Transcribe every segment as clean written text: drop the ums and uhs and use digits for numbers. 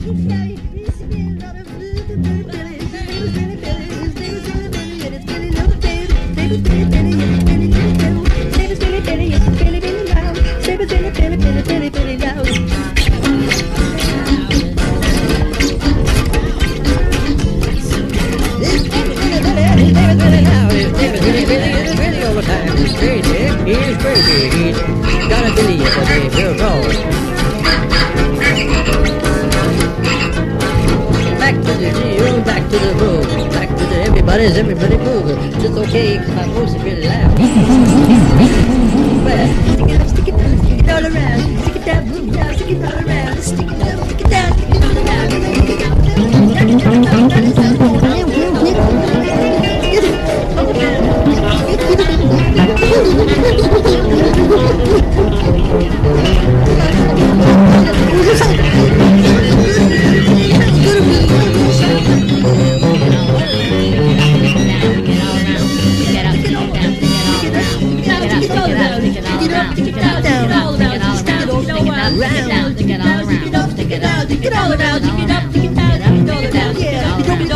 He's crazy. He's got a billy at the real tall. Back to the zero, back to the road, back to the everybody move. Just okay, cause my voice is really loud. Well, stick it all around, stick it down, move down, stick it all around, stick it down, stick it down, stick it all around, stick it down,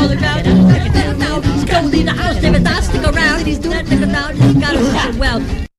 Stick around, he's doing it, stick around, he's got it well.